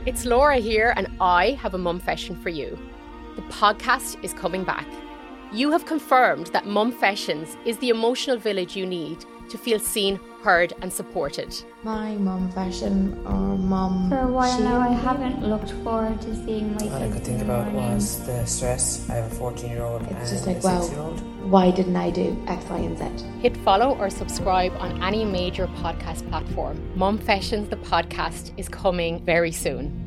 It's Laura here, and I have a mumfession for you. The podcast is coming back. You have confirmed that Mumfessions is the emotional village you need to feel seen, heard and supported. My mumfession or mum. For a while now, I haven't looked forward to seeing my kids. All I could think about was the stress. I have a 14-year-old and just a like, wow, 6-year-old. why didn't I do X, Y and Z? Hit follow or subscribe on any major podcast platform. Mumfessions, the podcast, is coming very soon.